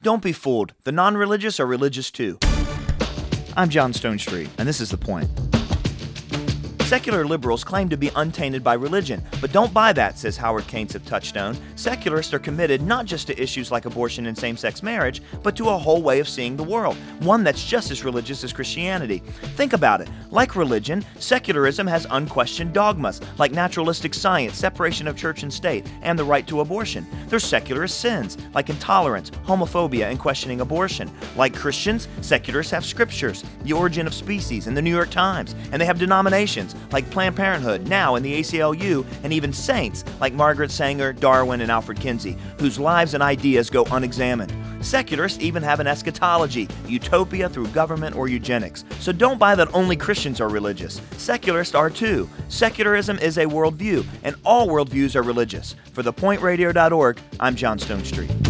Don't be fooled. The non-religious are religious too. I'm John Stonestreet, and this is The Point. Secular liberals claim to be untainted by religion, but don't buy that, says Howard Keynes of Touchstone. Secularists are committed not just to issues like abortion and same-sex marriage, but to a whole way of seeing the world, one that's just as religious as Christianity. Think about it. Like religion, secularism has unquestioned dogmas, like naturalistic science, separation of church and state, and the right to abortion. There's secularist sins, like intolerance, homophobia, and questioning abortion. Like Christians, secularists have scriptures, the origin of species, and the New York Times, and they have denominations, like Planned Parenthood, now in the ACLU, and even saints like Margaret Sanger, Darwin, and Alfred Kinsey, whose lives and ideas go unexamined. Secularists even have an eschatology, utopia through government or eugenics. So don't buy that only Christians are religious. Secularists are too. Secularism is a worldview, and all worldviews are religious. For thepointradio.org, I'm John Stonestreet.